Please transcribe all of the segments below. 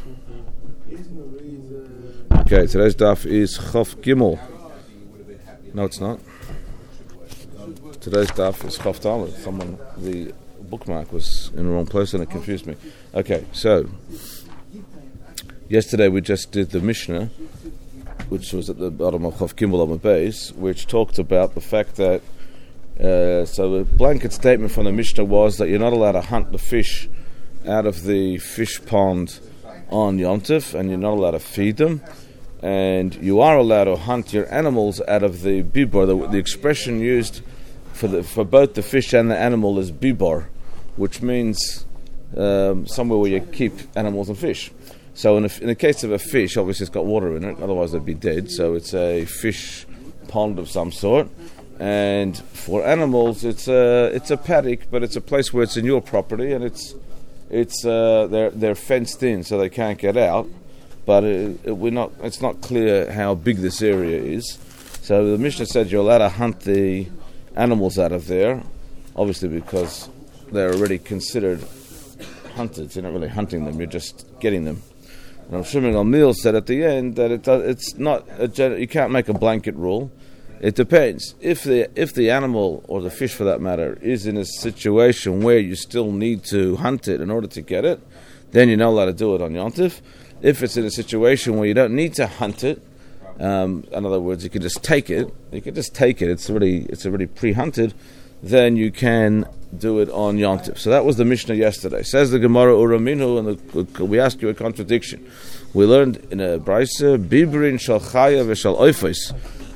Okay, today's daf is Chof Gimel. No, it's not. Today's daf is Chof Daled. The bookmark was in the wrong place and it confused me. Okay, so yesterday we just did the Mishnah, which was at the bottom of Chof Gimel on the base, which talked about the fact that so the blanket statement from the Mishnah was that you're not allowed to hunt the fish out of the fish pond on Yom Tov, and you're not allowed to feed them, and you are allowed to hunt your animals out of the bibor. The expression used for both the fish and the animal is bibor, which means somewhere where you keep animals and fish. So in the case of a fish, obviously it's got water in it, otherwise they'd be dead, so it's a fish pond of some sort. And for animals, it's a paddock, but it's a place where it's in your property, and they're fenced in, so they can't get out. But it's not clear how big this area is. So the Mishnah said you're allowed to hunt the animals out of there, obviously because they're already considered hunted. You're not really hunting them; you're just getting them. And Shimon Gamliel said at the end that it's not you can't make a blanket rule. It depends. If the animal, or the fish for that matter, is in a situation where you still need to hunt it in order to get it, then you're not allowed to do it on Yom Tov. If it's in a situation where you don't need to hunt it, in other words, you can just take it. It's already pre-hunted. Then you can do it on Yom Tov. So that was the Mishnah yesterday. Says the Gemara Uraminu, and we ask you a contradiction. We learned in a brisa, Bibrin shal chaya v'shal oifos.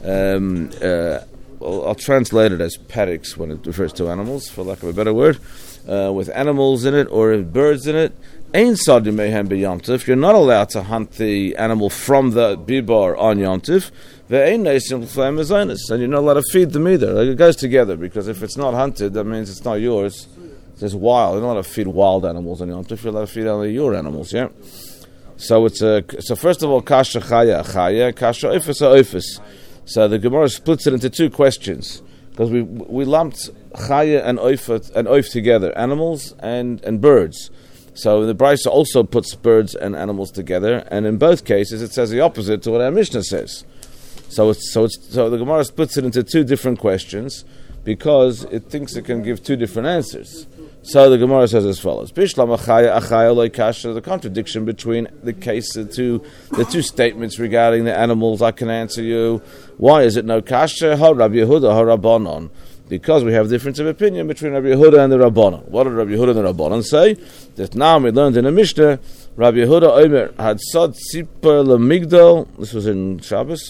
I'll translate it as paddocks when it refers to animals, for lack of a better word, with animals in it or birds in it. Ein sadi mehem b'Yom Tov. You're not allowed to hunt the animal from the bibar on Yom Tov. Ve'ein neisim l'fleim mezonos, and you're not allowed to feed them either. Like, it goes together, because if it's not hunted, that means it's not yours. It's just wild. You're not allowed to feed wild animals on Yom Tov. You're allowed to feed only your animals. Yeah. So so first of all, kasha chaya, kasha oifus oifus. So the Gemara splits it into two questions, because we lumped chaya and oif together, animals and birds. So the Brisa also puts birds and animals together, and in both cases it says the opposite to what our Mishnah says. So the Gemara splits it into two different questions, because it thinks it can give two different answers. So the Gemara says as follows: Bishlam achaya loy kasha. The contradiction between the two statements regarding the animals, I can answer you. Why is it no kasha? Ha Rabbi Yehuda, ha Rabbanon. Because we have a difference of opinion between Rabbi Yehuda and the Rabbanon. What did Rabbi Yehuda and the Rabbanon say? That now we learned in the Mishnah, Rabbi Yehuda Omer had sad sipar lemigdal. This was in Shabbos.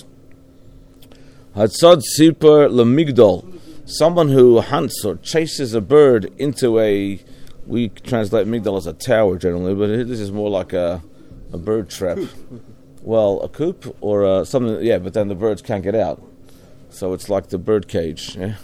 Had sad sipar lemigdal. Someone who hunts or chases a bird into we translate migdal as a tower generally, but this is more like a bird trap. Well, a coop or something, yeah, but then the birds can't get out. So it's like the bird cage. Yeah?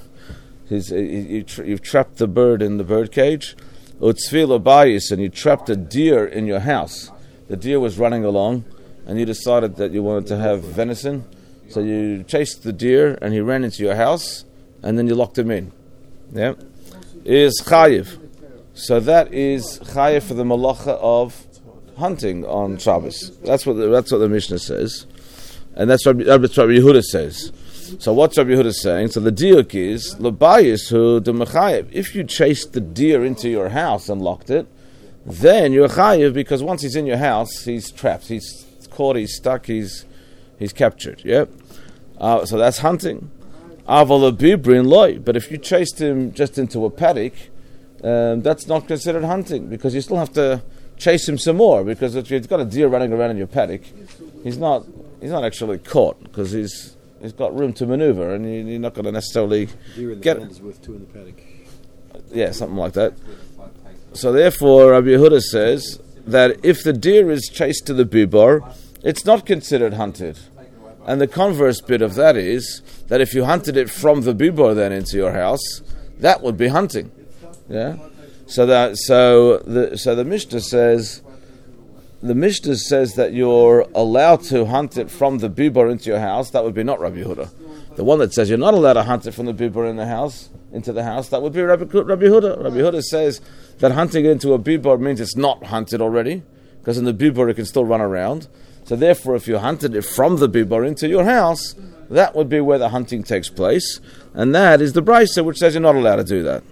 You've trapped the bird in the bird cage. Utzvila bayis, and you trapped a deer in your house. The deer was running along, and you decided that you wanted to have venison. So you chased the deer, and he ran into your house, and then you locked him in. Yeah, is chayiv. So that is chayiv for the malacha of hunting on Shabbos. That's what the Mishnah says, and that's what Rabbi Yehuda says. So what's Rabbi Yehuda saying? So the diuk is l'bayis hu de mechayiv. If you chased the deer into your house and locked it, then you're chayiv, because once he's in your house, he's trapped, he's caught, he's stuck, he's captured. Yep. So that's hunting. Aval bibrin loy. But if you chased him just into a paddock, that's not considered hunting, because you still have to chase him some more, because if you've got a deer running around in your paddock, he's not actually caught, because he's got room to maneuver, and you're not going to necessarily get it. Is worth two in the paddock. Yeah, something like that. So therefore, Rabbi Yehuda says that if the deer is chased to the bibar, it's not considered hunted. And the converse bit of that is that if you hunted it from the bibar then into your house, that would be hunting. Yeah. So the Mishnah says. The Mishnah says that you're allowed to hunt it from the bibar into your house. That would be not Rabbi Yehuda. The one that says you're not allowed to hunt it from the bibar into the house, that would be Rabbi Yehuda. Rabbi Yehuda says that hunting it into a bibar means it's not hunted already, because in the bibor it can still run around. So therefore, if you hunted it from the bibor into your house, that would be where the hunting takes place, and that is the brisa which says you're not allowed to do that.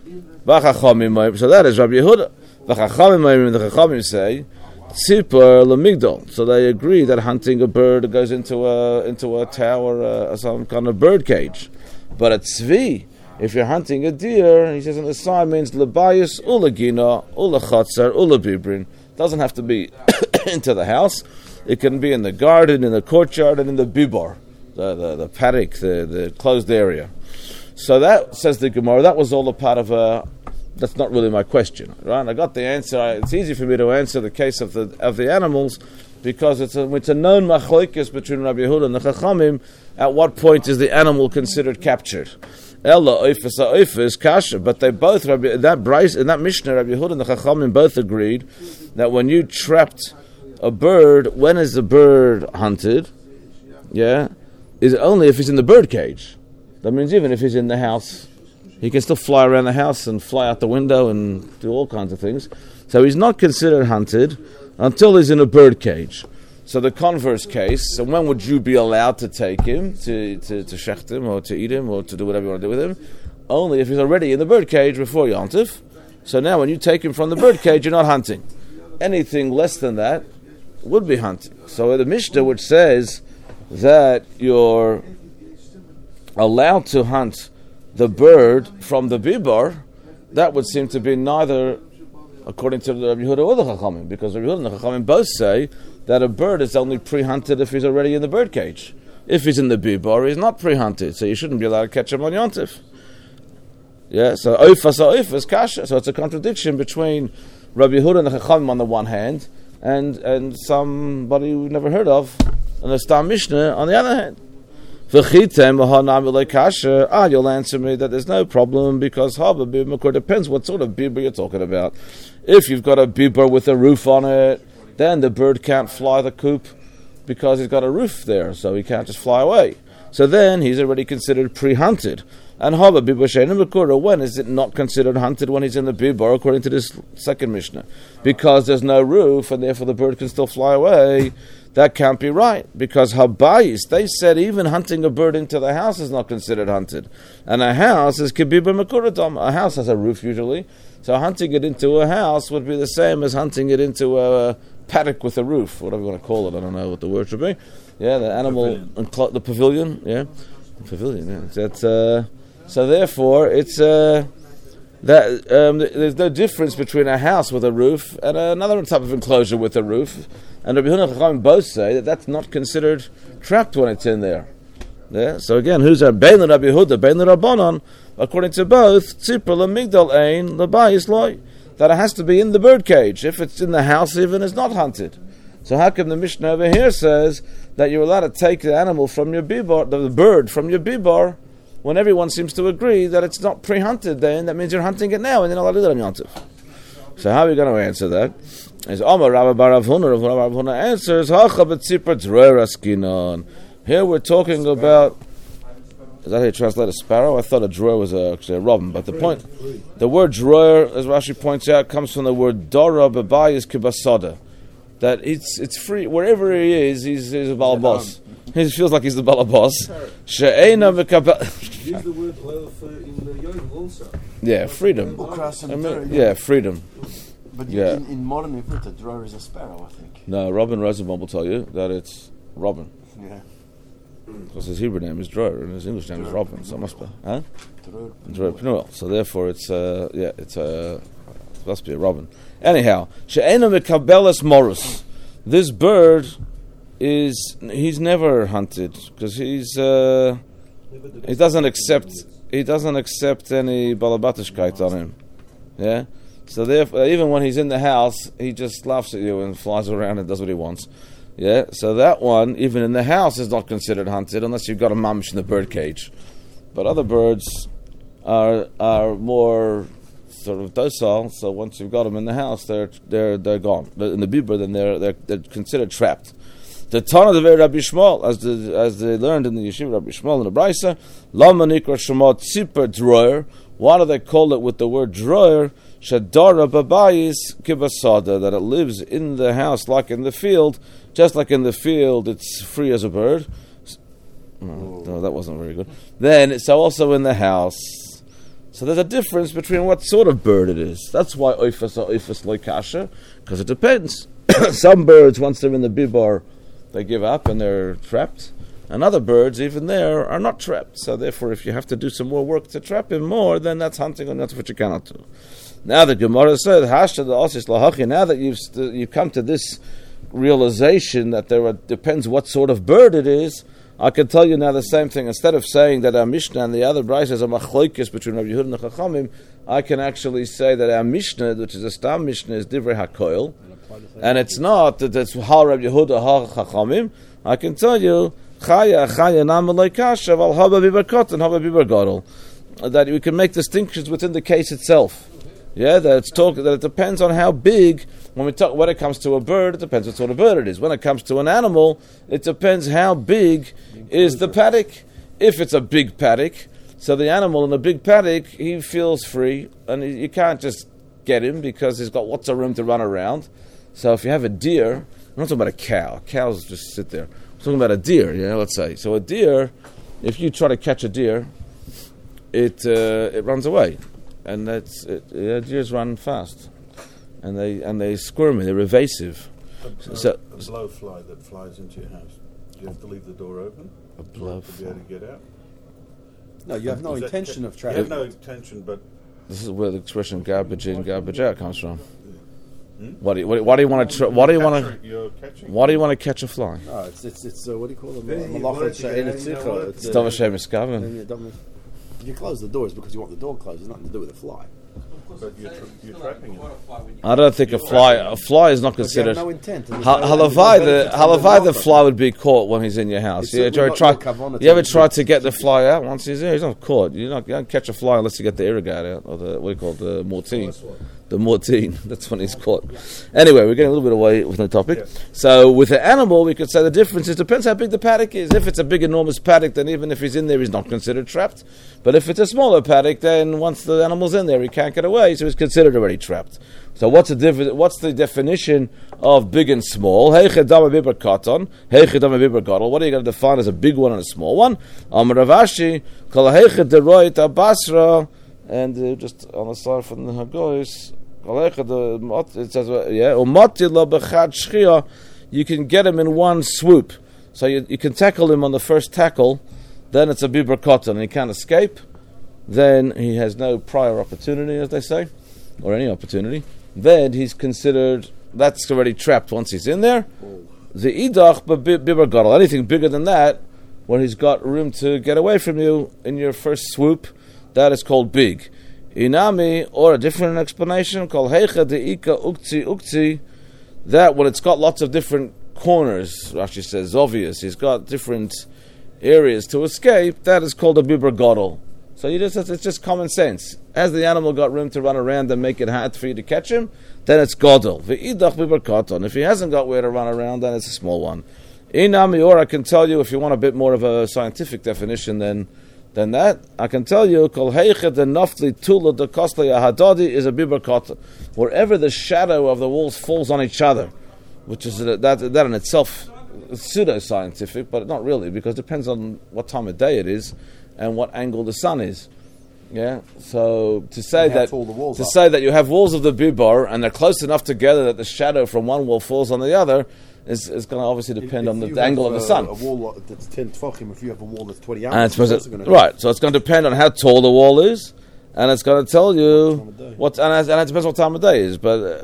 So that is Rabbi Yehuda. The Chachamim say tzipor lemigdol. So they agree that hunting a bird goes into a tower, some kind of bird cage. But a tzvi, if you're hunting a deer, he says on the side means lebayis ulagina ulachatzer ulabibrin. Doesn't have to be into the house. It can be in the garden, in the courtyard, and in the bibor, the paddock, the closed area. So that, says the Gemara, that was all a part of a... That's not really my question, right? I got the answer. It's easy for me to answer the case of the animals because it's a known machlokes between Rabbi Yehuda and the Chachamim. At what point is the animal considered captured? Ella oifes kasha, but they both in that Mishnah, Rabbi Yehuda and the Chachamim both agreed that when you trapped a bird, when is the bird hunted? Yeah, is it only if he's in the bird cage? That means even if he's in the house, he can still fly around the house and fly out the window and do all kinds of things. So he's not considered hunted until he's in a bird cage. So the converse case, so when would you be allowed to take him, to shecht him, or to eat him, or to do whatever you want to do with him? Only if he's already in the bird cage before Yontif. So now when you take him from the bird cage, you're not hunting. Anything less than that would be hunting. So the Mishnah, which says that you're allowed to hunt the bird from the bibor, that would seem to be neither according to Rabbi Yehuda or the Chachamim, because Rabbi Yehuda and the Chachamim both say that a bird is only pre-hunted if he's already in the bird cage. If he's in the bibor, he's not pre-hunted, so you shouldn't be allowed to catch him on Yontif. Yeah, so oifas kasha. So it's a contradiction between Rabbi Yehuda and the Chachamim on the one hand, and somebody we've never heard of, and the Stam Mishnah on the other hand. You'll answer me that there's no problem because depends what sort of bibor you're talking about. If you've got a bibor with a roof on it, then the bird can't fly the coop because he's got a roof there, so he can't just fly away. So then he's already considered pre-hunted. And when is it not considered hunted when he's in the bibor, according to this second Mishnah? Because there's no roof and therefore the bird can still fly away. That can't be right, because habayis, they said even hunting a bird into the house is not considered hunted. And a house is kibibur mekuradam. A house has a roof usually, so hunting it into a house would be the same as hunting it into a paddock with a roof, whatever you want to call it. I don't know what the word should be. Yeah, the animal, the pavilion. Yeah, the pavilion. Yeah, that's so. Therefore, it's there's no difference between a house with a roof and another type of enclosure with a roof. And Rabbi Yehuda and Chachamim both say that that's not considered trapped when it's in there. Yeah. So again, who's our Bein Rabbi Yehuda, Bein Rabbanon? According to both, tzipor lemigdal ein lebayis loy, that it has to be in the bird cage. If it's in the house, even it's not hunted. So how come the Mishnah over here says that you're allowed to take the animal from your bibor, the bird from your bibor, when everyone seems to agree that it's not pre-hunted? Then that means you're hunting it now, and you're not allowed to do it on Yontif. So how are we going to answer that? Is Amar Rabbi Bar Rav Huna answers, Hacha b'tzipor droyer askinon. Here we're talking about, is that how you translate a sparrow? I thought a droyer was actually a robin, but the word droyer, as Rashi points out, comes from the word dora b'bayis kibasada. That it's free, wherever he is, he's a balabos. He feels like he's the balabos. She'ena v'kabel. Use the word in the Yom also. Yeah, freedom. Yeah, freedom. But yeah. in modern Hebrew, the droyer is a sparrow, I think. No, Robin Rosenbaum will tell you that it's Robin. Yeah. Because his Hebrew name is Droyer and his English name is Robin, so it must be. Huh? Droyer Penuel. So therefore it's it must be a Robin. Anyhow, She'ena mekabelas morus. This bird he's never hunted because he doesn't accept any balabatishkeit on him. Yeah? So therefore, even when he's in the house, he just laughs at you and flies around and does what he wants. Yeah, so that one, even in the house, is not considered hunted unless you've got a mamish in the bird cage. But other birds are more sort of docile. So once you've got them in the house, they're gone. But in the bibor, then they're considered trapped. The Tana of Rabbi Shmuel, as they learned in the yeshiva Rabbi Shmuel in the Brisa, Lama Nikra Shemot Tzipor Droyer. Why do they call it with the word droyer? Shadara babayis kibasada, that it lives in the house like in the field, just like in the field it's free as a bird. No, that wasn't very good. Then it's also in the house. So there's a difference between what sort of bird it is. That's why oifas are oifas loikasha, because it depends. Some birds, once they're in the bibar, they give up and they're trapped. And other birds, even there, are not trapped. So therefore, if you have to do some more work to trap him more, then that's hunting, and that's what you cannot do. Now the Gemara said, "Hashta the osis lahachi." Now that you've come to this realization that depends what sort of bird it is, I can tell you now the same thing. Instead of saying that our Mishnah and the other Braysos are machlokes between Rabbi Yehuda and the Chachamim, I can actually say that our Mishnah, which is a Stam Mishnah, is Divrei HaKoil, and it's not that it's Hal Rabbi Yehuda, Hal Chachamim. I can tell you, Chaya Namalei Kasha, Val Haba Bibar Kotan, Haba Bibar Gadol, that we can make distinctions within the case itself. Yeah, that it depends on how big. When it comes to a bird, it depends what sort of bird it is. When it comes to an animal, it depends how big is the paddock. If it's a big paddock, so the animal in a big paddock, he feels free, and you can't just get him because he's got lots of room to run around. So if you have a deer, I'm not talking about a cow. Cows just sit there. I'm talking about a deer. Yeah, let's say. So a deer, if you try to catch a deer, it runs away. And deers run fast, and they squirmy. They're evasive. A blowfly that flies into your house. Do you have to leave the door open? A blowfly to be able to get out. No, you have no intention of trapping. You have no intention, but this is where the expression "garbage in, garbage out" comes from. Why do you want to? Why do you want to catch a fly? No, it's what do you call them? It's Davar Shem Eskaven. If you close the doors because you want the door closed, it's nothing to do with the fly. But you're trapping it. I don't think a fly is not considered. No intent. Halavai, the fly would be caught when he's in your house. You ever try to get the fly out once he's there? He's not caught. You don't catch a fly unless you get the irrigator out, or the mortine. The mortine, that's when he's caught. Anyway, we're getting a little bit away from the topic. Yeah. So with the animal, we could say the difference is depends how big the paddock is. If it's a big, enormous paddock, then even if he's in there, he's not considered trapped. But if it's a smaller paddock, then once the animal's in there, he can't get away, so he's considered already trapped. So what's the definition of big and small? What are you going to define as a big one and a small one? Amar Rav Ashi, and just on the side from the Hagoyis, it says, you can get him in one swoop. So you can tackle him on the first tackle, then it's a bibar kotan, and he can't escape. Then he has no prior opportunity, as they say, or any opportunity. Then he's considered, that's already trapped once he's in there. The idach, but bibar gadol, anything bigger than that, when he's got room to get away from you in your first swoop, that is called big. Inami, or a different explanation, called heicha deika ukti, that when it's got lots of different corners, Rashi says, obvious, he's got different areas to escape, that is called a bibar gadol. So it's just common sense. As the animal got room to run around and make it hard for you to catch him, then it's gadol. Ve'idach bibar katan. If he hasn't got where to run around, then it's a small one. Inami, or I can tell you, if you want a bit more of a scientific definition than that, I can tell you, kol heicha de nafli tula de kosli ahadadi is a bibar katan. Wherever the shadow of the walls falls on each other, which is that in itself is pseudo-scientific, but not really, because it depends on what time of day it is and what angle the sun is. Yeah, so to say that you have walls of the bibar and they're close enough together that the shadow from one wall falls on the other is going to obviously depend on the angle of the sun. A wall that's 10 tefachim, if you have a wall that's 20 yards, right. So it's going to depend on how tall the wall is, and it's going to tell you what, and it depends what time of day is. But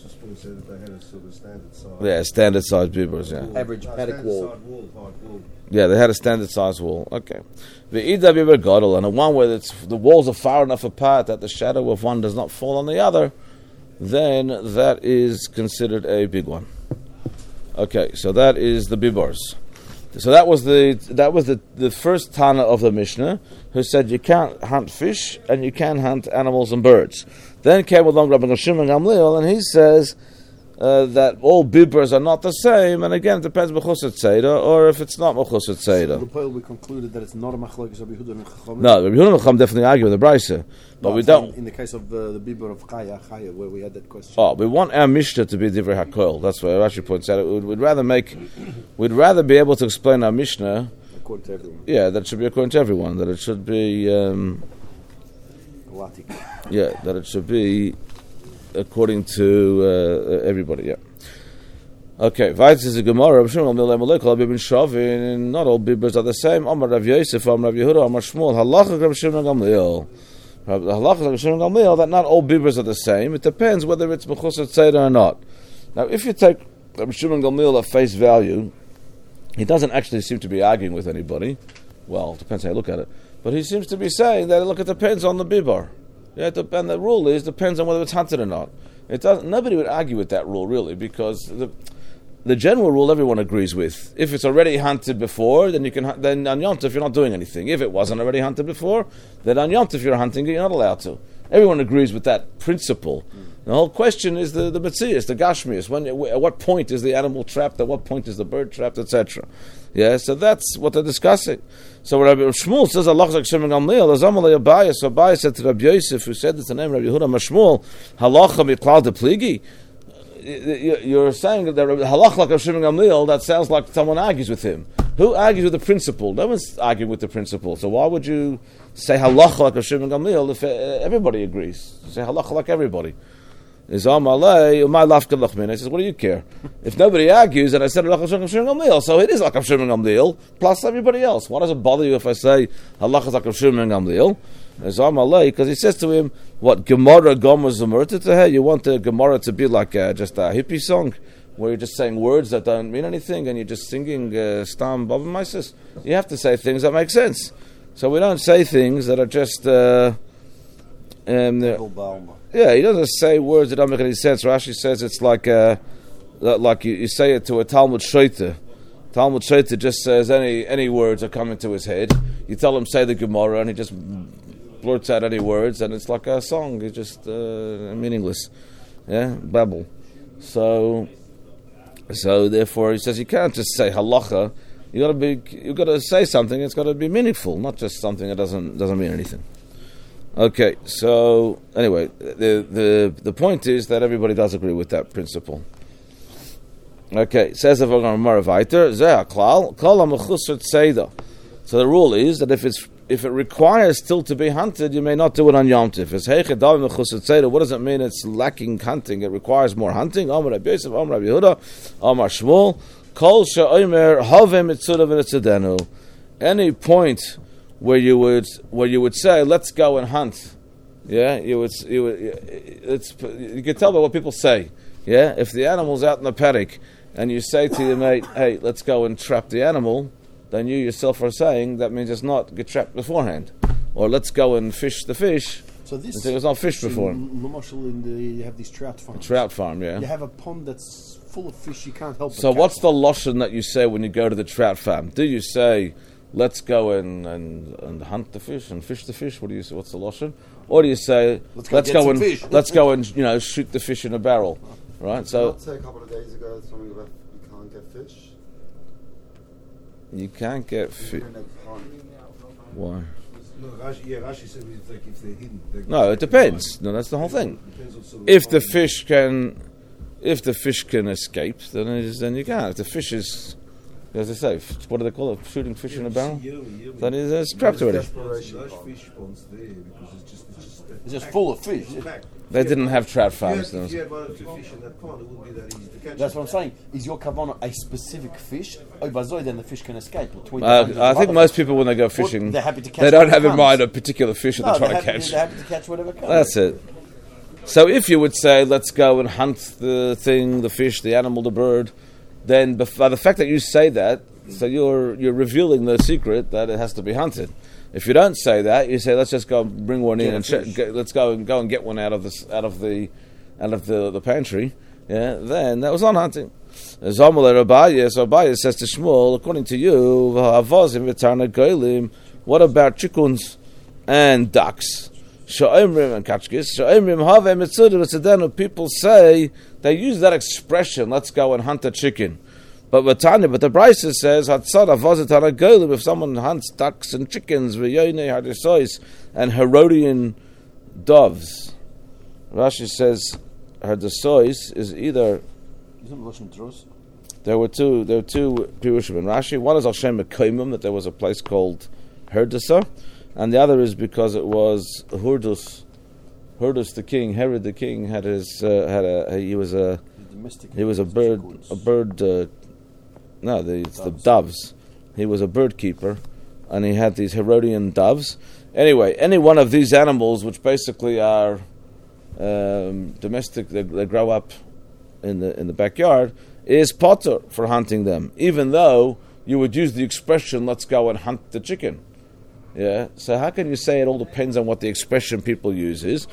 standard size bibars. Yeah, average paddock wall. Yeah, they had a standard size wall. Okay. The Ida bibar gadol, and the one where the walls are far enough apart that the shadow of one does not fall on the other, then that is considered a big one. Okay, so that is the bibars. So that was the first Tana of the Mishnah, who said you can't hunt fish and you can hunt animals and birds. Then came along Rabbi Shimon Gamliel, and he says, that all bibers are not the same, and again, it depends Mechusat Seder, or if it's not Mechusat Seder. The Poil we concluded that it's not a machlokes Rabbi Yehuda and Chacham. No, Rabbi Yehuda and Chacham definitely argue with the Brisa, but we don't. In the case of the Biber of Chaya, where we had that question. Oh, we want our Mishnah to be Divrei HaKol. That's what Rashi points out. We'd rather be able to explain our Mishnah According to everyone. Yeah, that should be according to everyone. That it should be. Yeah, that it should be according to everybody. Yeah. Okay. Vayz is a Gemara. Not all bibers are the same. Amar Rav Yosef, Amar Rav Yehuda, Amar Shmuel. Halacha Rav Shimon Gamliel. Halacha Rav Shimon Gamliel that not all bibers are the same. It depends whether it's mechusat seder or not. Now, if you take Rav Shimon Gamliel at face value, he doesn't actually seem to be arguing with anybody. Well, it depends how you look at it. But he seems to be saying that, look, it depends on the bibar. Yeah, and the rule depends on whether it's hunted or not. It doesn't. Nobody would argue with that rule, really, because the general rule everyone agrees with. If it's already hunted before, then you can. Then on Yom Tov you're not doing anything. If it wasn't already hunted before, then on Yom Tov you're hunting, you're not allowed to. Everyone agrees with that principle. The whole question is the Metzias, the Gashmias. At what point is the animal trapped? At what point is the bird trapped, etc. Yeah, so that's what they're discussing. So Rabbi Shmuel says, Allah Chazak Shimon Gamliel, Azamalei Abayah. So Abayah said to Rabbi Yosef, who said this, the name Rabbi Yehuda Mashmuel, Halacha miklal de pligi. You're saying that Halacha like Shimon Gamliel, that sounds like someone argues with him. Who argues with the principle? No one's arguing with the principle. So why would you say Halacha like Shimon Gamliel if everybody agrees? Say Halacha like everybody. I says, what do you care? If nobody argues and I said Halacha like Shimon Gamliel, so it is like Shimon Gamliel plus everybody else. Why does it bother you if I say Halacha like Shimon Gamliel? Because he says to him, what Gemara Gomer Zamurta to her? You want the Gemara to be like just a hippie song where you're just saying words that don't mean anything and you're just singing Stam Bob and Mises? You have to say things that make sense. So we don't say things that are just yeah, he doesn't say words that don't make any sense. Rashi says it's like you say it to a Talmud Shoita. Talmud Shoita just says any words that come into his head. You tell him say the Gemara and he just blurts out any words and it's like a song. It's just meaningless. Yeah, babble. So therefore he says you can't just say halacha. You got to say something. It's got to be meaningful, not just something that doesn't mean anything. Okay, so anyway, the point is that everybody does agree with that principle. Okay, says the Gemara weiter, so the rule is that if it requires still to be hunted, you may not do it on Yom Tov. What does it mean? It's lacking hunting. It requires more hunting. Amar Rabbi Yosef, Amar Rabbi Yehuda, Amar Shmuel, Kol she'omer haveh mitzudah v'nitzadenu. Any point where you would say, let's go and hunt. Yeah, you can tell by what people say. Yeah, if the animal's out in the paddock and you say to your mate, hey, let's go and trap the animal, then you yourself are saying that means it's not get trapped beforehand. Or let's go and fish the fish. So this it was not fished before. You have these trout farms. A trout farm, yeah. You have a pond that's full of fish. You can't help. So what's the lashon that you say when you go to the trout farm? Do you say, let's go and hunt the fish and fish the fish? What do you say? What's the lashon? Or do you say, let's go and shoot the fish in a barrel, right? So I'd say a couple of days ago something about you can't get fish. You can't get fish. Why? No, Rashi said if they're hidden. No, it depends. No, that's the whole thing. If the fish can escape, then you can. If the fish is, as I say, what do they call it? Shooting fish in a barrel? Then it's trapped already. Those fish ponds there because it's just full of fish. They didn't have trout farms. If you had one or two fish in that pond, it wouldn't be that easy to catch. That's what I'm saying. Is your kavanah a specific fish? Then the fish can escape. I think most people, when they go fishing, they're happy to catch. They don't have in mind a particular fish that they're trying to catch. They're happy to catch whatever comes. That's it. So if you would say, let's go and hunt the thing, the fish, the animal, the bird, then by the fact that you say that, so you're revealing the secret that it has to be hunted. If you don't say that, you say, let's just go bring one in and let's go and get one out of the pantry. Yeah, then that was on hunting. Zamulei Rabbayah, so Rabbayah says to Shmuel, according to you, what about chikuns and ducks? Sha'omrim and Kachkis. Sha'omrim have mitzudah v'tzedenu. People say, they use that expression, let's go and hunt a chicken. But the Brisa says, Hatzara vazit haragolim, if someone hunts ducks and chickens, v'yonei hadisois, and Herodian doves. Rashi says, hadisois is either... There were two Pirushim in Rashi. One is Al-Shem Mekoimim, that there was a place called Herdasa, and the other is because it was Hurdus the king. Herod the king had his he was a bird. It's the doves. He was a bird keeper, and he had these Herodian doves. Anyway, any one of these animals, which basically are domestic, they grow up in the backyard, is potter for hunting them, even though you would use the expression, let's go and hunt the chicken. Yeah, so how can you say it all depends on what the expression people use is?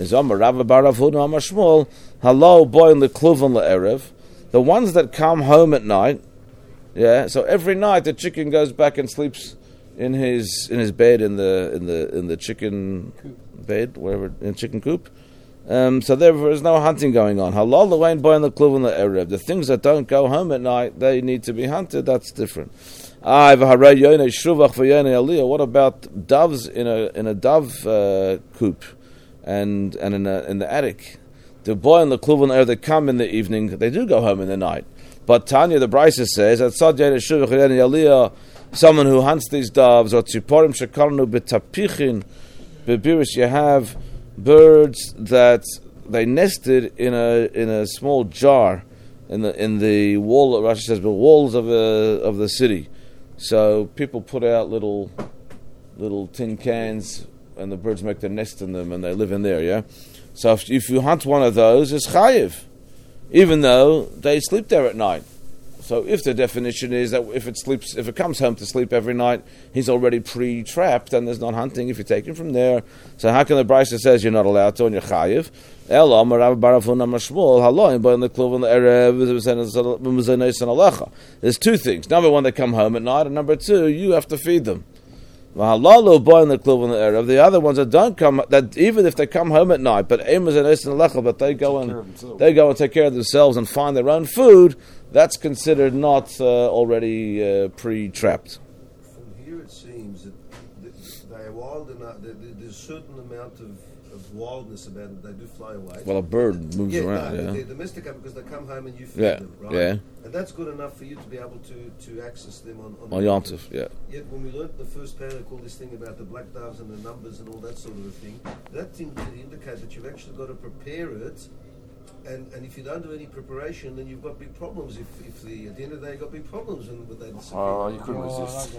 Hello, boy in the kluvan le'erev. The ones that come home at night, yeah, so every night the chicken goes back and sleeps in his bed in the chicken bed, wherever, in chicken coop. So there is no hunting going on. Halal the wain boy in the kluvan le'erev. The things that don't go home at night, they need to be hunted. That's different. What about doves in a dove coop and in the attic? The boy and the kluvan le'erev, they come in the evening. They do go home in the night. But Tanya, the Brisa says that someone who hunts these doves or tziporim shekarnu betapichin bebiris, you have birds that they nested in a small jar in the wall. Rashi says the walls of the city. So people put out little tin cans, and the birds make their nest in them, and they live in there. Yeah. So if you hunt one of those, it's chayiv, even though they sleep there at night. So if the definition is that if it comes home to sleep every night, he's already pre-trapped, and there's not hunting if you take him from there. So how can the Brisa says you're not allowed to, and you're chayiv? There's two things. Number one, they come home at night, and number two, you have to feed them. The other ones that don't come, that even if they come home at night, but they go and take care of themselves and find their own food, that's considered not already pre-trapped. From here it seems that they are wild enough. There's a certain amount of wildness about them. They do fly away. Well, a bird moves around. They're domesticated because they come home and you feed them, right? Yeah. And that's good enough for you to be able to access them on Yom Tov, yeah. Yet when we learnt the first paragraph, all this thing about the black doves and the numbers and all that sort of a thing, that seems to indicate that you've actually got to prepare it. And if you don't do any preparation, then you've got big problems. If at the end of the day you've got big problems and they disappear. Oh, you couldn't resist.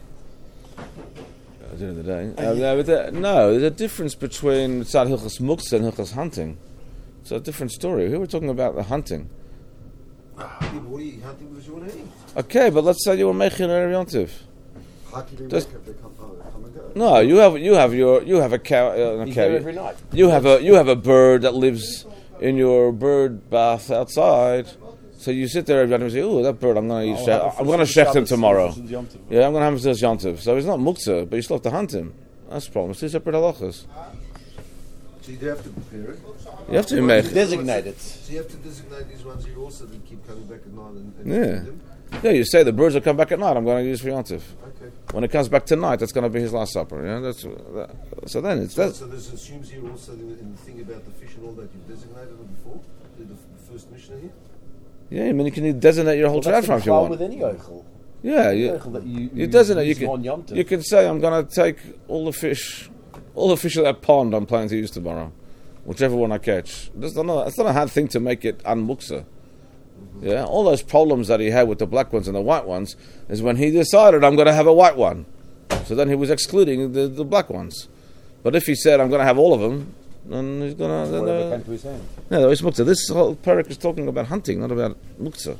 At the end of the day. There's a difference between Tzad Hilchas Muktzah and Hilchas hunting. It's a different story. Here we're talking about the hunting. Yeah, but what are you hunting because you want to eat? Okay, but let's say you were making Erev Yom Tov. How can you make if they come and go? No, you have a cow. Every night. You have a bird that lives in your bird bath outside. So you sit there and say, "Oh, that bird! I'm going to eat. I'm going to shecht him tomorrow. Yeah, I'm going to have him this Yom Tov." So he's not muktzah, but you still have to hunt him. That's the problem. It's two separate halachas. So you do have to prepare it. You have to make designate it. So you have to designate these ones. You also then keep coming back at night and yeah. feed them. Yeah, you say the birds will come back at night. I'm going to use for Yom Tov. Okay. When it comes back tonight, that's going to be his last supper. Yeah, so then it's that. So this assumes here also in the thing about the fish and all that you've designated them before the first Mishnah here. Yeah, I mean you can designate your whole trad farm if you want. With any ochel. Yeah, you designate. You can say I'm going to take all the fish of that pond I'm planning to use tomorrow, whichever one I catch. That's not a hard thing to make it unmuksa. Yeah, all those problems that he had with the black ones and the white ones is when he decided I'm going to have a white one. So then he was excluding the black ones. But if he said I'm going to have all of them, then he's going to. Whatever came to his hand. No, it's muktzah. This whole parak is talking about hunting, not about muktzah.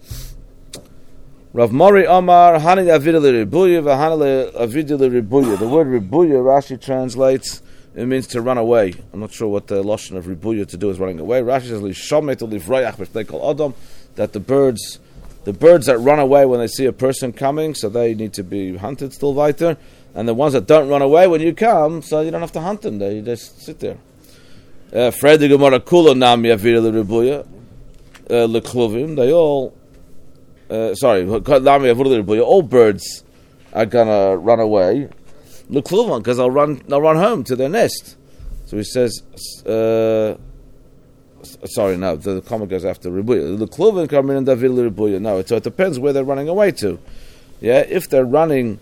Rav Mori Amar Hani Avid Ribuya v'Hani Avid Ribuya. The word Ribuya Rashi translates. It means to run away. I'm not sure what the lashon of Ribuya to do is running away. Rashi says Lishamet Livrayach b'Shnei Kol Adam, that the birds that run away when they see a person coming, so they need to be hunted still weiter. And the ones that don't run away when you come, so you don't have to hunt them. They just sit there. Fred the Gemara Kula Nam Yavir L'Ribuya L'Kluvim. They all, all birds are gonna run away. L'Kluvim, because they'll run home to their nest. So he says, the comment goes after Ribuya. L'Kluvim come in Davir L'Ribuya. No, so it depends where they're running away to. Yeah, if they run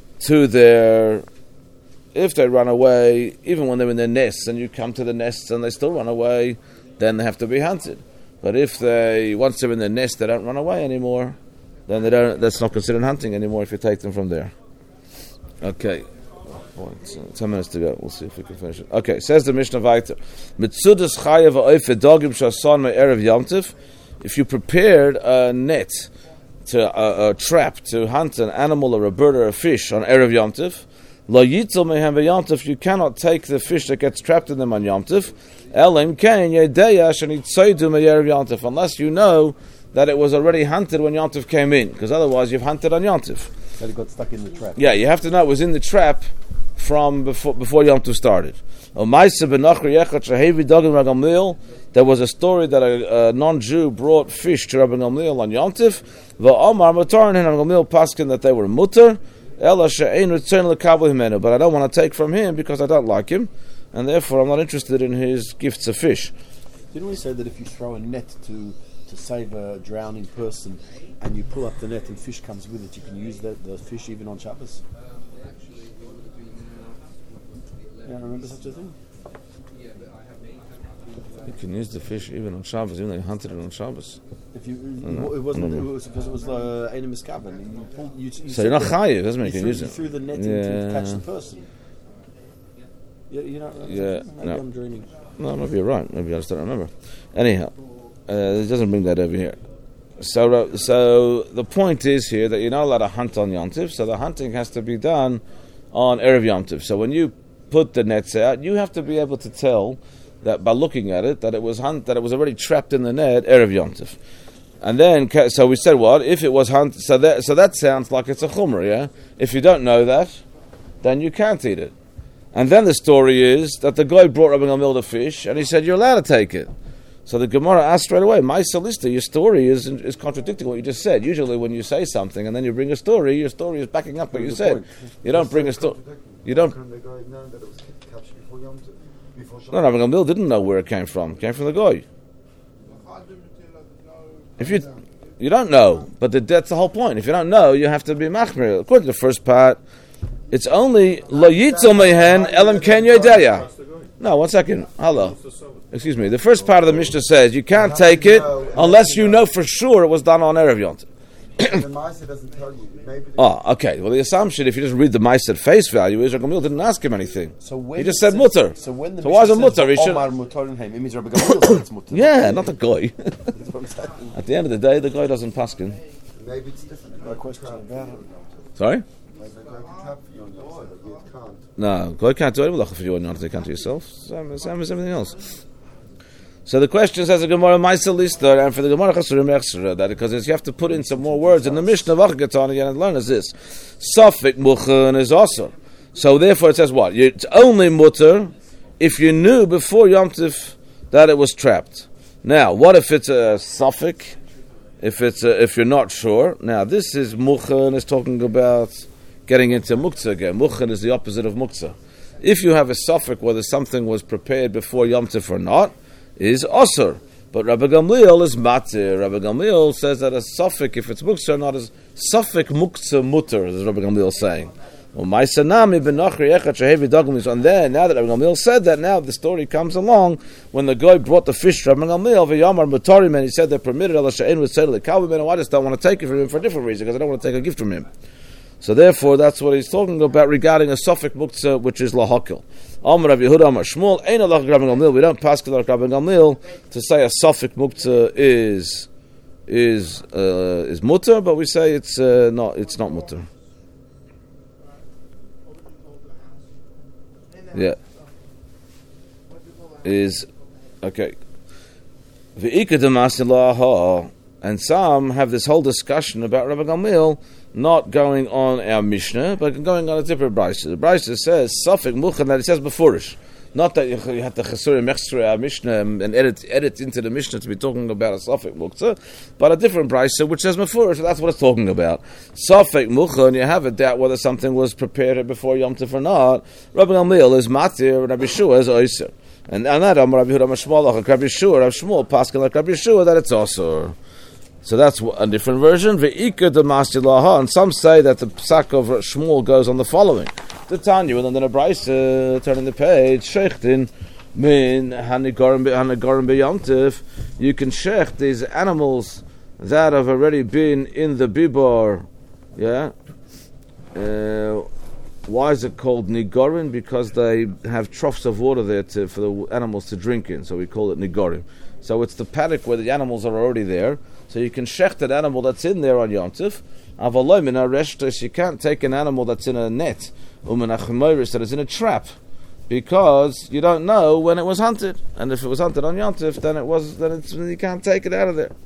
away, even when they're in their nests, and you come to the nests and they still run away, then they have to be hunted. But if once they're in their nest, they don't run away anymore, then that's not considered hunting anymore if you take them from there. Okay. 10 minutes to go. We'll see if we can finish it. Okay, says the Mishnah Vayter. Mitzudas chayav ha'oife dogim shasan me'erev yomtiv. If you prepared a net, a trap to hunt an animal or a bird or a fish on Erev Yom Tov, lo yitzel mehem v'Yom Tov, you cannot take the fish that gets trapped in them on Yom Tov, elim kein yedeya shenitzaydu me'erev Yom Tov, unless you know that it was already hunted when Yom Tov came in, because otherwise you've hunted on Yom Tov. That it got stuck in the trap. Yeah, you have to know it was in the trap from before Yom Tov started. There was a story that a non-Jew brought fish to Rabbi Gamliel on Yom Tov. V'amar mutarin, and Rabbi Gamliel paskin that they were mutar. Ela she'ein return lekabel himenu, but I don't want to take from him because I don't like him, and therefore I'm not interested in his gifts of fish. Didn't we say that if you throw a net to save a drowning person, and you pull up the net and fish comes with it, you can use the fish even on Shabbos? Yeah, remember such a thing? You can use the fish even on Shabbos, even though you hunted it on Shabbos. If you, it wasn't. It was because it was Einem Miskaven. So you're not chayiv, doesn't mean you can use it. You threw the net in to catch the person. You know. Yeah, maybe I'm dreaming. No, maybe you're right. Maybe I just don't remember. Anyhow, it doesn't bring that over here. So the point is here that you're not allowed to hunt on Yom Tov. So the hunting has to be done on Erev Yom Tov. So when you put the nets out, you have to be able to tell that by looking at it that it was already trapped in the net Erev Yom Tov. And then so we said what if it was hunt? So that sounds like it's a chumrah. Yeah, if you don't know that, then you can't eat it. And then the story is that the guy brought Rabbi Gamliel the fish, and he said you're allowed to take it. So the Gemara asked straight away, "My solista, your story is contradicting what you just said. Usually, when you say something and then you bring a story, your story is backing up what you said. You don't bring a story. You don't." No, Rabbi Gamliel didn't know where it came from. It came from the guy. If you don't know, but that's the whole point. If you don't know, you have to be machmir. According to the first part, it's only lo yitzel mehen elam ken yodeya. No, 1 second. Hello. Excuse me. The first part of the Mishnah says you can't take it unless you know for sure it was done on Erev Yom Tov. The Ma'aseh doesn't tell you. Okay. Well, the assumption, if you just read the Ma'aseh at face value, is Rabbi Gamliel didn't ask him anything. He just said mutter. So when the why is it mutter? Omar mutarin heim, it means Rabbi Gamliel said it's mutter. Yeah, not the guy. At the end of the day, the guy doesn't paskin. Maybe it's different. No question about it. Sorry? Maybe the guy can trap you on your side, but you can't. No, guy can't do it for you on your side. They can't do yourself. Same as everything else. So the question says the Gemara Ma'aseh Lister, and for the Gemara Chasurim Echsera, that because you have to put in some more words in the Mishnah. Vach gets on again and learn is this: Safik Muchen is also. So therefore, it says what? It's only mutter if you knew before Yom Tov that it was trapped. Now, what if it's a Safik? If you're not sure. Now, this is Muchen is talking about getting into Muktzah again. Muchen is the opposite of Muktzah. If you have a Safik whether something was prepared before Yom Tov or not, is Osir. But Rabbi Gamliel is Matir. Rabbi Gamliel says that a Safik, if it's Muktzah or not, is Safik Muktzah Mutter, as Rabbi Gamliel is saying. And then, now that Rabbi Gamliel said that, now the story comes along when the guy brought the fish to Rabbi Gamliel, and he said they're permitted, I just don't want to take it from him for a different reason, because I don't want to take a gift from him. So therefore, that's what he's talking about regarding a Safik Muktzah, which is Lahakil. Amar Rav Yehuda Amar Shmuel, Ein Alach Rabbi Gamliel. We don't pass like Rabbi Gamliel to say a Safik Muktzah is mutter, but we say it's not mutter. Yeah, is okay. V'ikad ma'aseh laha. And some have this whole discussion about Rabbi Gamliel not going on our Mishnah, but going on a different Brisa. The Brisa says, Safek Muchan, that it says beforish. Not that you have to Chesurim Mechsuri our Mishnah and edit into the Mishnah to be talking about a Safek Muktzah, but a different Brisa which says beforish, so that's what it's talking about. Safek Muchan, you have a doubt whether something was prepared before Yom Tov or not. Rabbi Gamliel is Matir, Rabbi Shua is Oyser. And that Rabbi Yehuda Mashmalach, like Rabbi Shua, Rabbi Shmuel, Pascal like Rabbi Shua, that it's also. So that's a different version. Ve'ikar de Masjilaha, and some say that the psak of Shmuel goes on the following: the Tanya, and then a Brisa, turning the page, Sheichtin min hanigarim beyamtiv. You can shecht these animals that have already been in the bibar. Yeah. Why is it called nigorim? Because they have troughs of water there for the animals to drink in, so we call it nigorim. So it's the paddock where the animals are already there. So you can shecht an animal that's in there on Yom Tov. Avaloi min hareshtos, you can't take an animal that's in a net, that is in a trap, because you don't know when it was hunted. And if it was hunted on Yom Tov, then you can't take it out of there.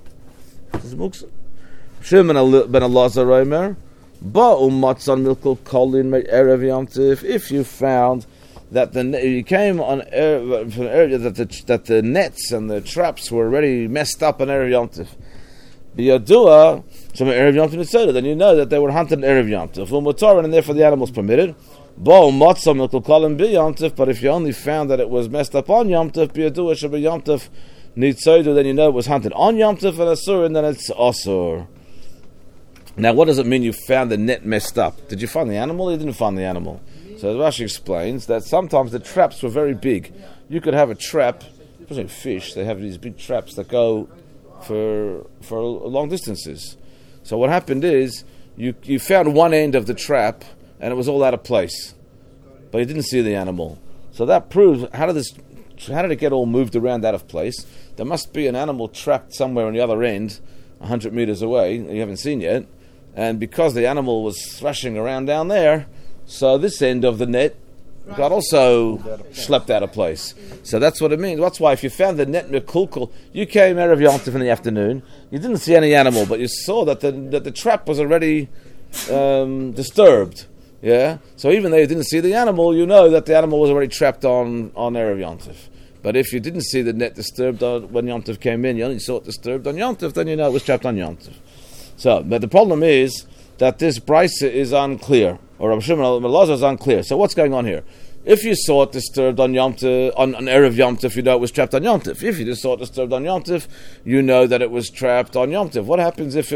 Shimon ben Elazar Omer, ba'umatzan milkul kolin me'erev Yom Tov. If you found that you came on that the nets and the traps were already messed up on Erev Yom Tov, b'yadua from Erev Yom Tov, then you know that they were hunted in Erev Yom Tov, and therefore the animals permitted. But if you only found that it was messed up on Yom Tov, b'yadua shabbat Yom Tov nitzodu, then you know it was hunted on Yom Tov and asur, and then it's asur. Now, what does it mean you found the net messed up? Did you find the animal or you didn't find the animal? So Rashi explains that sometimes the traps were very big. You could have a trap, especially fish, they have these big traps that go for long distances. So what happened is, you found one end of the trap and it was all out of place, but you didn't see the animal. So that proves, how did it get all moved around out of place? There must be an animal trapped somewhere on the other end, 100 meters away, that you haven't seen yet, and because the animal was thrashing around down there, so this end of the net got also schlepped out of place. So that's what it means. That's why if you found the net mekulkul, you came Erev Yom Tov in the afternoon, you didn't see any animal, but you saw that the trap was already disturbed. Yeah. So even though you didn't see the animal, you know that the animal was already trapped on Erev Yom Tov. But if you didn't see the net disturbed when Yom Tov came in, you only saw it disturbed on Yom Tov, then you know it was trapped on Yom Tov. So, but the problem is that this brisa is unclear, or Rabbi Shimon ben Elazar is unclear. So what's going on here? If you saw it disturbed on Yom Tov, on Erev Yom Tov, you know it was trapped on Yom Tov. If you just saw it disturbed on Yom Tov, you know that it was trapped on Yom Tov. What happens if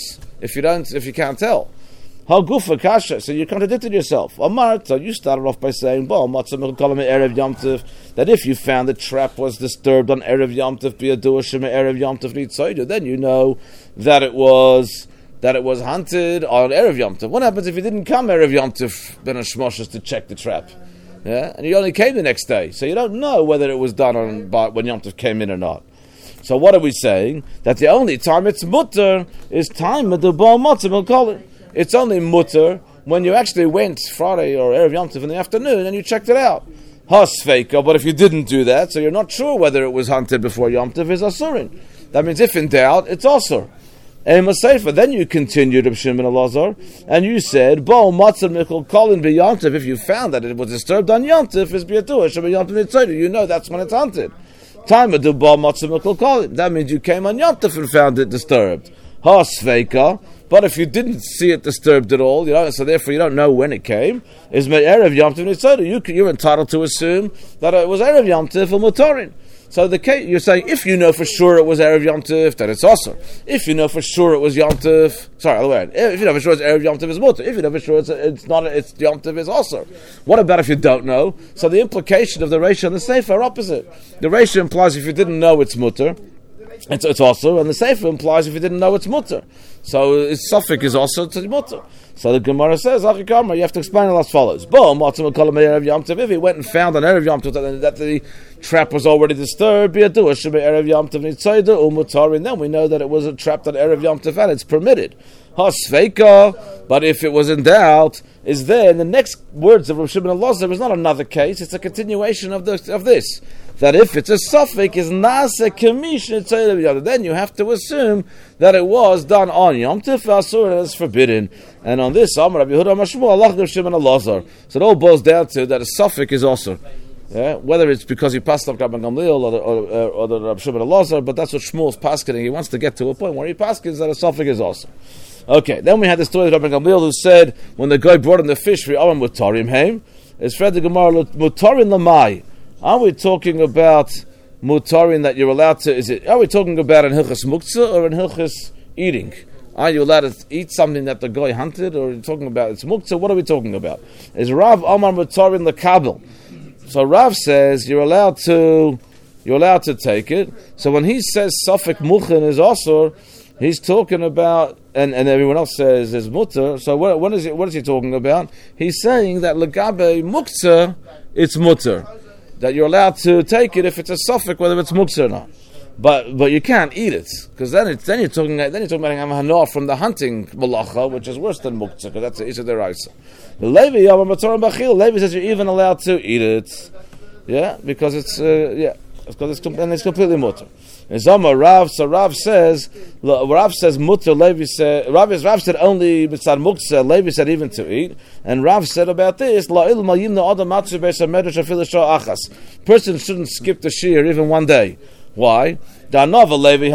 you can't tell? Hagufa kasha. So you contradicted yourself. So you started off by saying, Erev Yom Tov, that if you found the trap was disturbed on Erev Yom Tov, Erev Yom Tov, then you know that it was hunted on Erev Yom Tov. What happens if you didn't come Erev Yom Tov ben Hashmoshes to check the trap? Yeah, and you only came the next day, so you don't know whether it was done when Yom Tov came in or not. So what are we saying? That the only time it's mutter is time of the Baal Matzah Melkolim. It's only mutter when you actually went Friday or Erev Yom Tov in the afternoon and you checked it out. Hasfeika, but if you didn't do that, so you're not sure whether it was hunted before Yom Tov, is asurin. That means if in doubt, it's asur. Then you continued, Rabbi Shimon ben Elazar, and you said, Bo matzah mikol kolin b'Yom Tov, if you found that it was disturbed on Yom Tov, is b'yatua, shabbat Yom Tov nitzodu, you know that's when it's hunted. Time of the Bo matzah mikol kolin, that means you came on Yom Tov and found it disturbed. Ha-sveika, but if you didn't see it disturbed at all, so therefore you don't know when it came, is Erev Yom Tov nitzodu, you're entitled to assume that it was Erev Yom Tov or Mutorin. So the case, you're saying if you know for sure it was Erev Yom Tov, then it's also. If you know for sure it was Yom Tov, other way. If you know for sure it's Erev Yom Tov, it's mutter. If you know for sure it's not, it's Yom Tov, is also. What about if you don't know? So the implication of the ratio and the sefer are opposite. The ratio implies if you didn't know it's mutter, it's also, and the sefer implies if you didn't know it's mutter. So its suffix is also to mutter. So the Gemara says, you have to explain it as follows. If he went and found on Erev Yom Tov that the trap was already disturbed, then we know that it was a trap that Erev Yom Tov and it's permitted. But if it was in doubt, is there, in the next words of Rabbi Shimon ben Elazar is not another case, it's a continuation of this. that if it's a suffix, is nasa kamish, then you have to assume that it was done on Yom Tif, asur, and it's forbidden. And on this, Amar Rabbi Yehuda Mashmu, Allah Shimon Elazar. So it all boils down to that a suffix is also. Yeah? Whether it's because he passed up Rabban Gamliel or the Rabbi Shimon Elazar, but that's what Shmuel's paskening. He wants to get to a point where he paskins that a suffix is also. Okay, then we had the story of Rabban Gamliel who said, when the guy brought in the fish, V'amar mutarim heim, it's Fred the Gemara, mutarin lamai. Are we talking about mutarin that you're allowed to, are we talking about in Hilchas Muktzah or in Hilchas eating? Are you allowed to eat something that the guy hunted, or are you talking about it's Muktzah? What are we talking about? Is Rav Amar mutarin lekabel. So Rav says you're allowed to take it. So when he says Safek Muchen is Asur, he's talking about, and everyone else says is Mutter. So what is he talking about? He's saying that Legabe Muktzah, it's Mutter. That you're allowed to take it if it's a Safek, whether it's Muktzah or not. But you can't eat it, because then you're talking about Hana from the hunting malacha, which is worse than Muktzah, because that's the Isha Deraisa. The Levi says you're even allowed to eat it, yeah, because it's it's completely mutter. And Zama Rav, so Rav says mutter. Levi said Rav said only mitzad muktzah. Levi said even to eat. And Rav said about this, person shouldn't skip the shear even one day. Why? Levi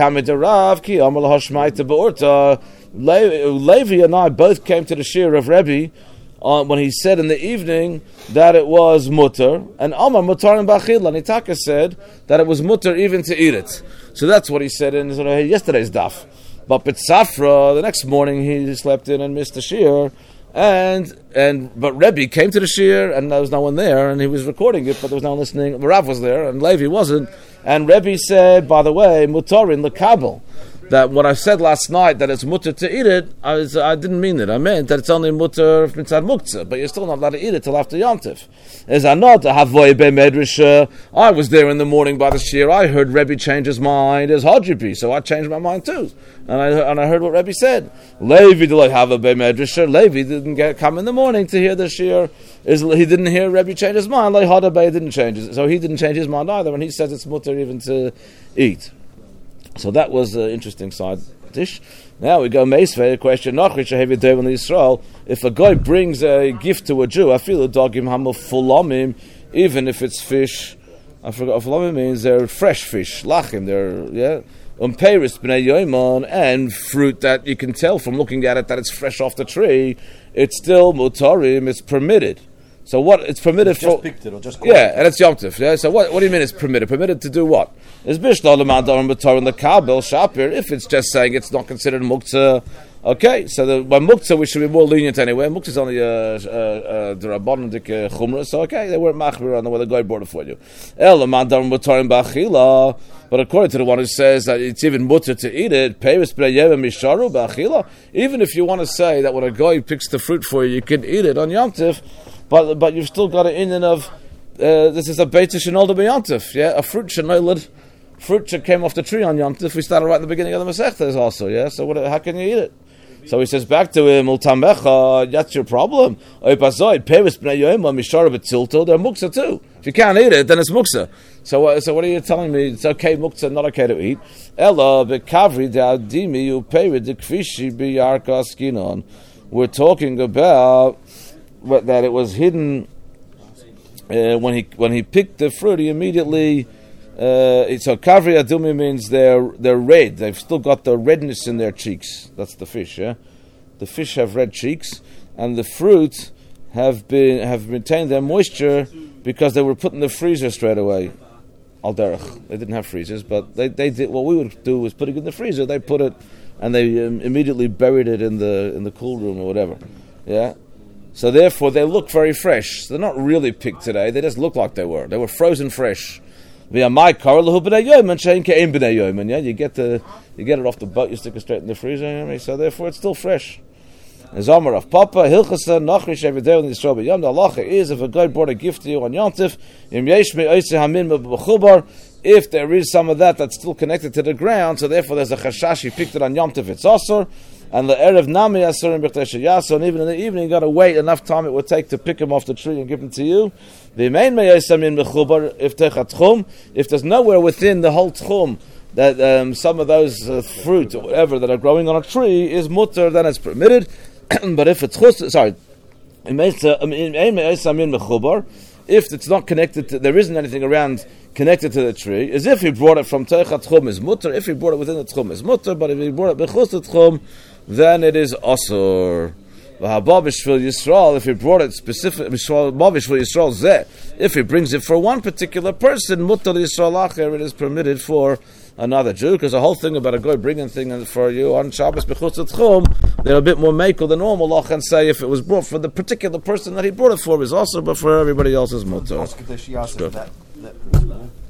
and I both came to the shear of Rebbe when he said in the evening that it was mutter, and Amar mutar and bachil, and Itaka said that it was mutter even to eat it. So that's what he said in yesterday's daf. But B'tzafra, the next morning he slept in and missed the shear, but Rebbe came to the shear and there was no one there, and he was recording it, but there was no one listening. Rav was there and Levi wasn't, and Rebbe said, by the way, mutarin lekabel, that what I said last night, that it's mutter to eat it, I didn't mean it. I meant that it's only mutter mitzad muktzah, but you're still not allowed to eat it till after Yom Tif. As I not a havoy be'medrish, I was there in the morning by the shear. I heard Rebbe change his mind as Hajibi, so I changed my mind too, and I heard what Rebbe said. Levi did have a be'medrish. Levi didn't come in the morning to hear the shear. He didn't hear Rebbe change his mind. Like Hadabay didn't change it, so he didn't change his mind either. And he says it's mutter even to eat. So that was an interesting side dish. Now we go Meisvei, a question. If a guy brings a gift to a Jew, I feel a dogim hamafulamim, even if it's fish. I forgot what fulamim means. They're fresh fish, lachim. They're Peiris b'nei yoimon, and fruit that you can tell from looking at it that it's fresh off the tree. It's still mutarim. It's permitted. So what? It's permitted for. Just picked it or just. And it's Yom Tif. Yeah. So what do you mean it's permitted? Permitted to do what? Is bishla l'mandar b'tar in the kabel shapir? If it's just saying it's not considered muktzah, okay. So by muktzah we should be more lenient anyway. Muktzah is only the rabbanon chumrah. So okay, they weren't machmir on the way the guy brought it for you. El l'mandar b'tar in b'achila. But according to the one who says that it's even mutter to eat it, even if you want to say that when a guy picks the fruit for you, you can eat it on Yom Tif, but you've still got an in of this is a beita shenolda b'Yom Tif, yeah, a fruit shenolad, fruit that came off the tree on Yom Tif. We started right at the beginning of the Masechta also, yeah. So how can you eat it? So he says back to him, Ultamecha, that's your problem. They're muksa too. If you can't eat it, then it's muksa. So what are you telling me? It's okay muksa, not okay to eat. Ella bekavri da'adimi uperi dekvishi biyarkaskinon. We're talking about that it was hidden when he picked the fruit. He immediately. So kavri adumi means they're red. They've still got the redness in their cheeks. That's the fish. Yeah, the fish have red cheeks, and the fruit have retained their moisture because they were put in the freezer straight away. Al derech. They didn't have freezers, but they did. What we would do was put it in the freezer. They put it, and they immediately buried it in the cool room or whatever. Yeah. So therefore, they look very fresh. They're not really picked today. They just look like they were. They were frozen fresh. Yeah, you get it off the boat, you stick it straight in the freezer, so therefore it's still fresh. As Amar of Papa, Hilchasa, Nachrish every day when the Shabbat Yom, the halacha is if a guy brought a gift to you on Yom Tif, if there is some of that that's still connected to the ground, so therefore there's a chashash, he picked it on Yom Tif, it's asur, And the Erev Nami Asurim B'Chtei Sheyasa, and even in the evening you got to wait enough time it would take to pick him off the tree and give him to you. If there's nowhere within the whole tchum that some of those fruit or whatever that are growing on a tree is mutter, then it's permitted. But if it's if it's not connected to, there isn't anything around connected to the tree, as if he brought it from Teichat Tchum is mutter. If he brought it within the Tchum is mutter, but if he brought it b'chus the Tchum, then it is asur. If he brought it specific, if he brings it for one particular person, mutter Yisrael acher, it is permitted for another Jew, because the whole thing about a guy bringing things for you on Shabbos b'chutz tchum, they're a bit more mekel than normal. Lach and say if it was brought for the particular person that he brought it for is also, but for everybody else is mutter. That